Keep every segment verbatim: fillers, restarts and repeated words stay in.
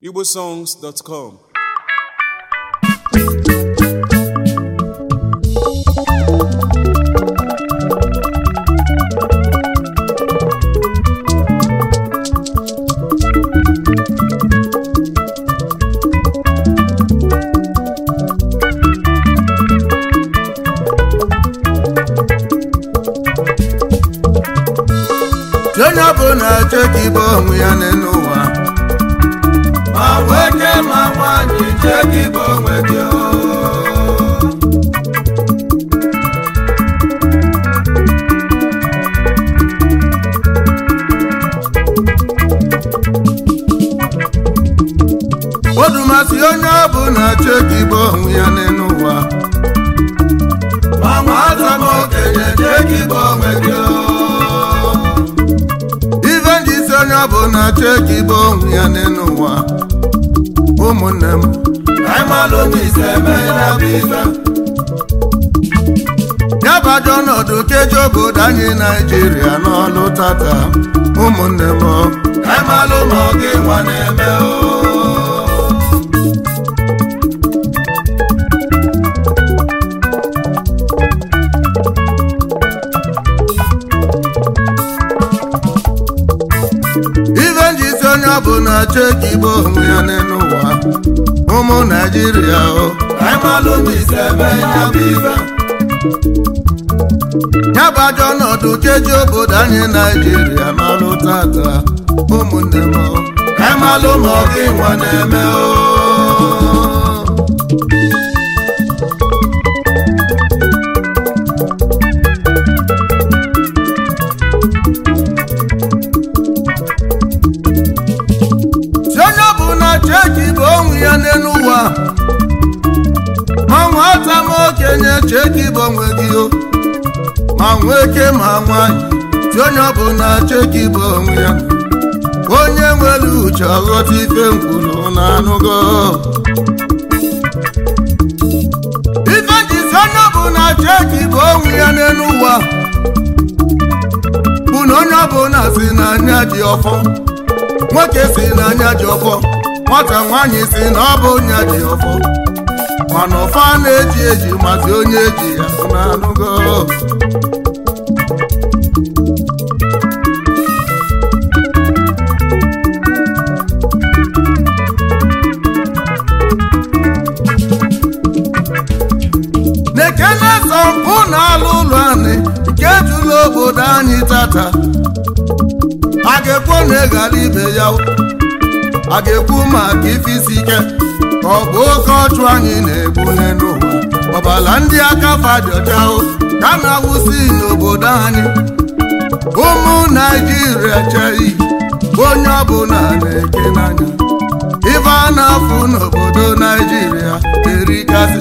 igbo songs dot com. Onye bụ na-achọ ka ibe onwe ya n'ụwa ma nwoke ma nwanyị chee ka ibe onwe gị odumasị onye ọ bụ na-achọ ka ibe onwe ya n'ụwa ma nwata ma okenye chee ka ibe onwe gị onye ọ bụ na-achọ ka ibe onwe ya n'ụwa ụmụnne m ya bajọ ọnọdụ keji obodo anyị Naijiria n'ọlụ tata ụmụnne m malụ ma ọ gị nwa na-eme onye ọ bụ na-achọ ka ibe onwe ya n'ụwa ụmụ Naijiria ya bajọ ọnọdụ keji obodo anyị Naijiria n'ọlụ tata ụmụnne m malụ ma ọ gị nwa na-eme cheki bụ onwe ya n'ụwa ma nwata ma okenye cheki bụ onwe gị ma nwoke ma nwanyị ti onye ọ bụ na cheki bụ onwe ya onye nwere uche ọghọta ife nkwulu na anụgo ife jizi onye ọ bụ na cheki bụ onwe ya n'ụwa bụ na onye ọ bụ na si n'anya ji ọfọ nwoke si n'anya ji ọfọ nwata nwaanyị si na ọ bụ onye ji ọfọ mana ọfọ a na-eji eji mazi onye eji ya na-anụgo na-ekene sọmpụ na alụ ụlọ anyị nke jụlụ obodo anyị tata a ga-ekwu na ịghara ibe ya a ga-ekwu maka ife isi ike ka ọ bụ oke ọchụ anyị na-egbu n'ụwa ọbala ndị aka fadịọcha ka na-awụsi n'obodo anyị ụmụ Naijiria cheghị onye ọbụla na-eke n'anya ife a na-afụ n'obodo Naijiria erikasị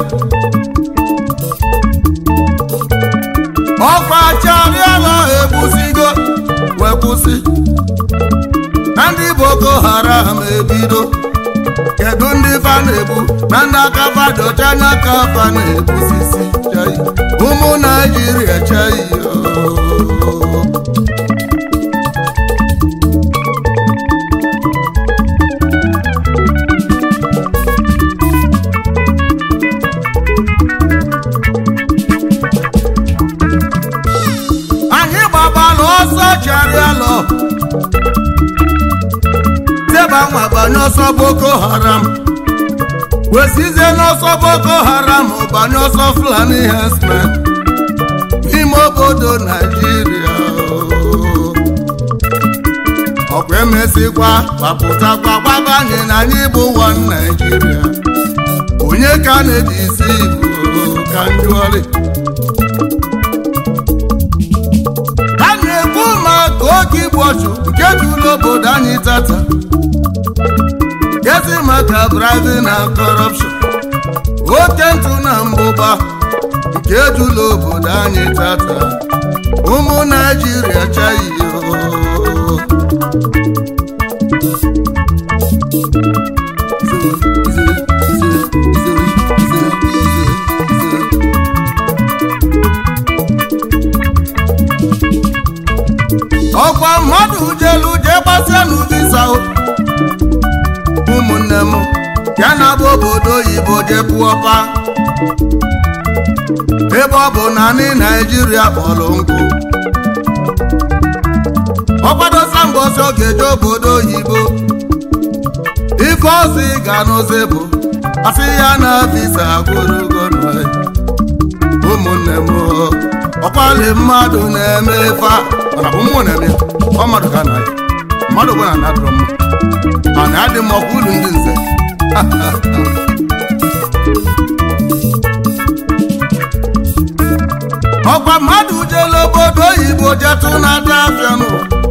ọkwa charịala egbusigo wee kwụsị na ndị Boko Haram ebido kedu ndị fa na-egbu na ndị aka fadọcha n'aka fa na-egbusisi chai ụmụ Naijiria chai anyị gbabalụ ọsọ charịalụ nwa banye ọsọ Boko Haram wesizie n'ọsọ Boko Haram banye ọsọ Fulani herdsmen n'ime obodo Naijiria ọkwa emesịkwa gbapụtakwa gbabanye na anyị bụ one Naijiria onye ka na-eji isi Igbo ka njụọrị a na-ekwu maka oge igbu ọchụ nke jụrụ obodo anyị tata gezi maka bribing na corruption oke ntụ na mbụba nke ejula obodo anyị tata ụmụ Naijiria chaghị ọkwa mmadụ jelu je gbasia n'ụdị sao ụmụnne m ya na-abụ obodo oyibo jepụọpa ebe ọ bụ na ndị Naijiria kpọrọ nkụ ọ kwadosa mbọ ọsọ oge je obodo oyibo ife ọzọ ị ga n'oze bụ asị ya na visa agwụrụgo ụmụnne m ọkwali mmadụ na-eme ife a mana bụ mmụọ na-eme ọ mmadụ ka na ya mmadụ bụ na nadụrụ m mana adị m ọkwa ụlọ ndị nze ọkwa mmadụ jele obodo oyibo jetụ na-ada afịa nụ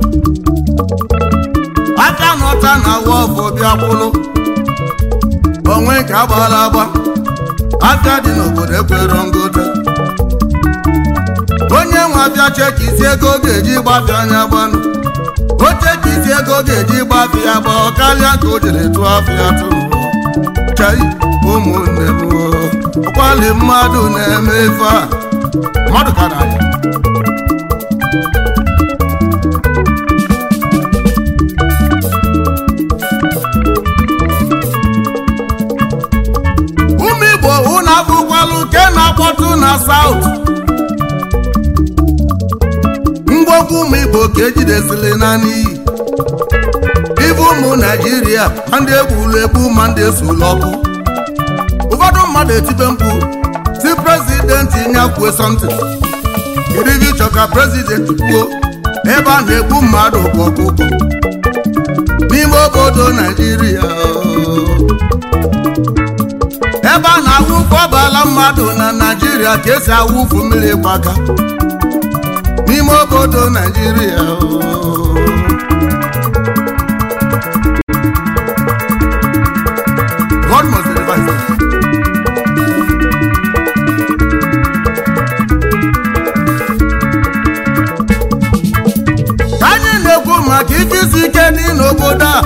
aka nọta na wọfụ bịa kwụlụ onwe nke agbala agba aka dị n'obodo ekwere ngote onye nwe abịa cheki isi ego ga-eji gbafịa anya gbanụ o cheki isi ego ga-eji gbafịa ya gba ọkarịa ka o jere tụọ afịa tụrụ chai ụmụnne m ọkwali mmadụ na-eme ife a mmadụ ka na ya ụmụ Igbo ụnụ abụkwalụ nke na-akpọtụ na South ngwogwu ụmụ Igbo ka ejidesili na n'iyi ibu ụmụ Naijiria ma ndị egburu egbu ma ndị esula ọkụ ụfọdụ mmadụ etibe mkpu si prezidenti nyakwuo something kedu ịchọ ka prezidenti kwuo ebe a na-egbu mmadụ bụ ọkụkọ n'ime obodo Naijiria ebe a na-awụfu ọbala mmadụ na Naijiria ka esi awụfu mmiri gbaka n'ime obodo Naijiria God must advise ka anyị na-ekwu maka ife isi ike dị n'obodo a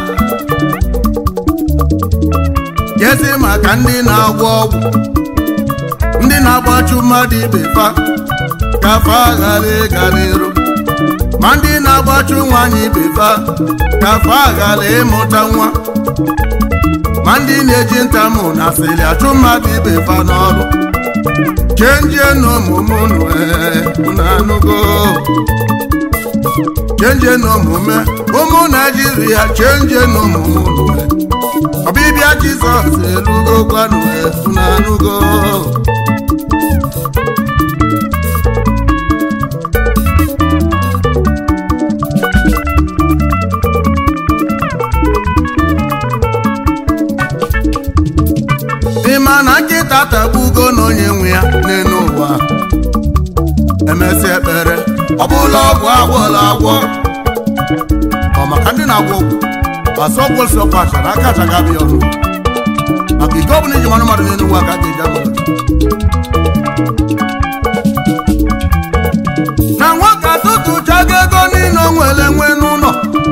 gezi maka ndị na-agwọ ọgwụ ndị na-agbachu mmadụ ibe fa ka fa ghara ịga n'iru ma ndị na-agbachu nwaanyị ibe fa ka fa ghara ịmụta nwa ma ndị na-eji ntamụ na asịrị achụ mmadụ ibe fa n'ọrụ chenjie n'omume unu anụgo chenjie n'omume ụmụ Naijiria chenjie n'omume unu ọbịbịa Jizọs elugo gwanụ unu anụgo ịma na nkịta tagbugo n'onye nwe ya n'elu ụwa emesi ekpere ọ bụla ọgwụ agwọla agwọ ọ maka ndị na-agwọ ọgwụ asọgwụsọpacha na aka chagabi ọrụ maka ike ọ bụla iji mmanụ mmadụ n'elu ụwa ka a ga-eji amụrụ na nwoke atụtụchago ego niile o nwere nwe n'ụlọ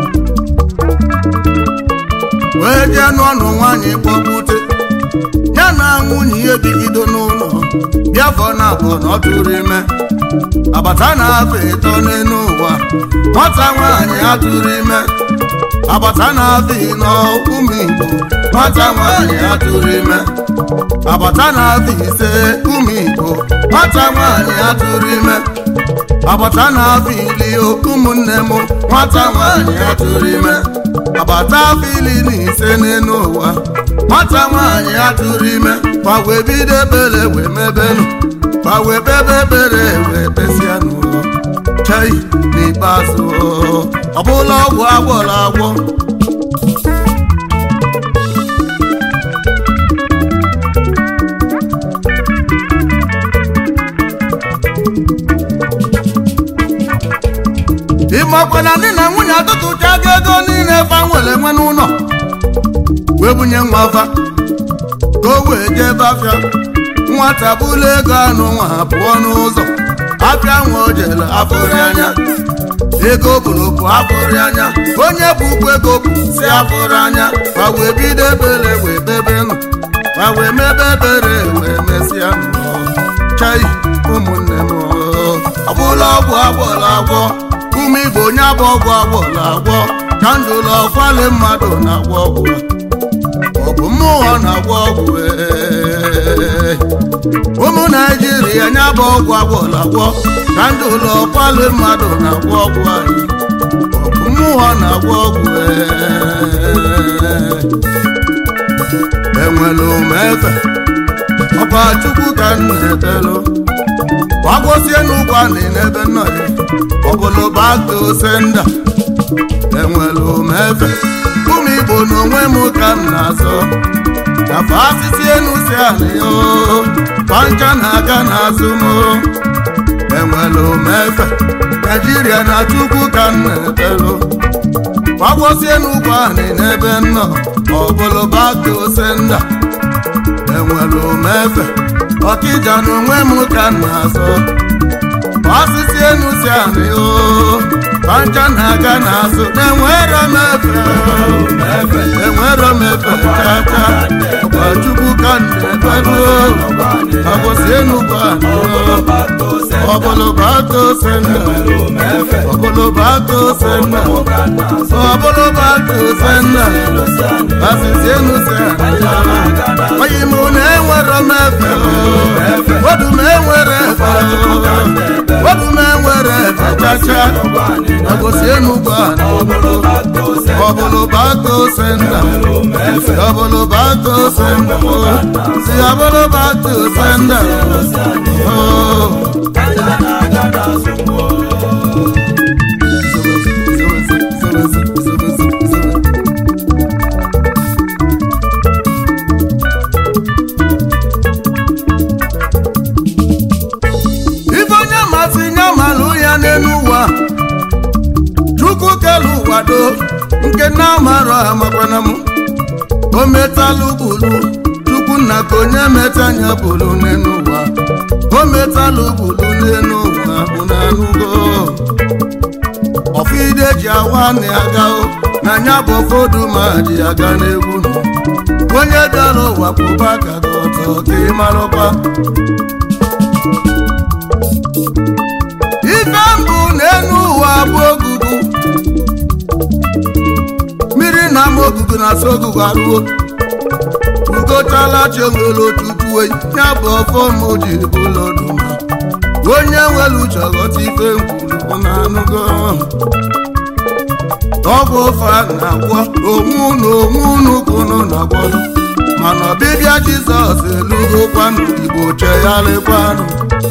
wee jee n'ọnụ nwaanyị kpọgbute ya na nwunye ihe bigido n'ụlọ bịafọ na abụọ na ọ tụrụ ime agbata na-afọ ịtọ n'elu ụwa nwata nwaanyị atụrụ ime agbata na-afọ ịnọ ụmụ Igbo nwata nwaanyị atụrụ ime agbata na-afọ ise ụmụ Igbo nwata nwaanyị atụrụ ime agbata na-afọ iri ụmụnne m nwata nwaanyị atụrụ ime agbata afọ iri na ise n'elu ụwa nwata nwaanyị atụrụ ime kwa wee bido ebere wee mebenụ kwa wee bebe ebere wee besịa n'ụlọ chei n'ikpeazụ ọ bụla ọgwụ agwọrọ agwọ ịmakwana ndị na nwunye atụtụchago ego niile fa nwere nwe n'ụlọ wee bunye nwa fa ka o wee jebe afịa nwata bụla ego anụ nwa pụọ n'ụzọ afịa nwa o jere afụrị anya ego bụrụbụ afụrị anya onye bụkwa ego bụ si afụrị anya ma wee bido ebere wee bebe nụ ma wee mebe ebere wee mesịa nụ chai ụmụnne m ọ bụla ọgwụ agwọrọ agwọ ụmụ Igbo onye abụ ọgwụ agwọrọ agwọ ka ndụlọ ọkwale mmadụ na-agwọ ọgwụ ọ bụ mmụọ na-agwọ ọgwụ ụmụ Naijiria nya bụ ọgwụ agwọla agwọ ka ndị ụlọ kwalụ mmadụ na-agwọ ọgwụ anyị mmụọ na-agwọ ọgwụ enwere umefe ọkwa Chukwu ka m na-ebelu gbagwosie n'ụgwọ anị n'ebe nọ ya ọbụlụ bato senda enwere umefe ụmụ Igbo n'onwe m ka m na-azọ afa asịsị enu si anị yo pancha na-aga n'azụ m enwere umefe Naijiria na Chukwu ka m na-ebelu gbagwosie n'ụgwọ anị n'ebe nọ ọbụlụ bato senda enwere umefe Ọkịja n'onwe m ka m na-azọ osisi enu si anị o pancha na-aga n'azụ na-enwero m efe enwero m efe chacha ọkwa Chukwu ka m na-ebelu ọbụsi enu bụ anị ọbụlụ bato senda ọbụlụ bato senda ọbụlụ bato senda osisi enu si anị oyi m na-enwero m efe odu m enwere efe odu m enwere efe chacha ọbụsi enu bụ anị ọbụlụ bato senda ọbụlụ bato senda si ọbụlụ bato senda ife onye masị nye malụ ya n'elu ụwa Chukwu kelu ụwa do nke na-amarọ amakwana m o metalụ bulu Chukwu nna ka onye meta anya bulu n'elu ụwa o metalụ bulu n'elu ụwa bụ na anụgo ọfide ji awa na aga na nya bụ ụfọdụ ma ji aga n'egwu onye bịara ụwa kwụba ka gị ọtọ ka ị marụkwa ife mbụ n'elu ụwa bụ ogugu mmiri na ama ogugu na asa ogugu arụo ugochala chenwere otutu oyi ya bụ ọfọ m ji bụlụ ọdụma onye nwere uche ọghọta ife nkwuru na anụgo ọgwụ ofe a na-agwọ onwe unu onwe unu kunu na-agwọdụ mana ọbịbịa Jizọs elugokwanụ Igbo chegharịkwanụ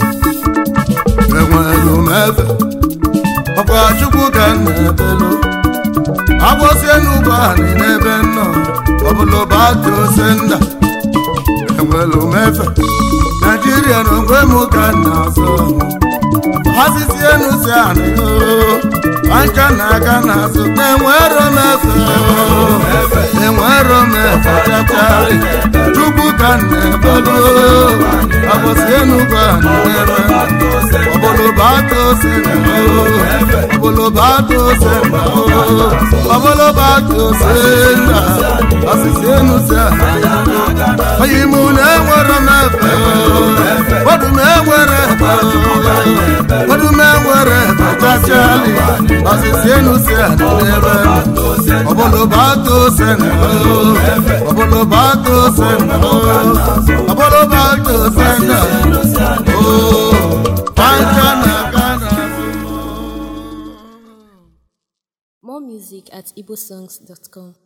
enwere umefe ọkwa Chukwu ka m na-ebelu agwọsie n'ugbo anị n'ebe nnọ ọbụlụ bato senda enwere umefe Naijiria na onwe m ka m na-azọ asịsị enu si anị pancha na-aga n'azụ na-enwero m efe enwero m efe chacha Chukwu ka m na-ebelu agwọsi enu bụ anị n'ebe ọbụlụ bato senda ọbụlụ bato senda ọbụlụ bato senda asịsị enu si anị oyi m na-enwero m efe odu m enwere efe odu m enwere efe chacha osisi enu si anị n'ebe ọbụlụ bato senda ọbụlụ bato senda ọbụlụ bato senda pancha na-aga n'azụ. More music at igbosongs dot com.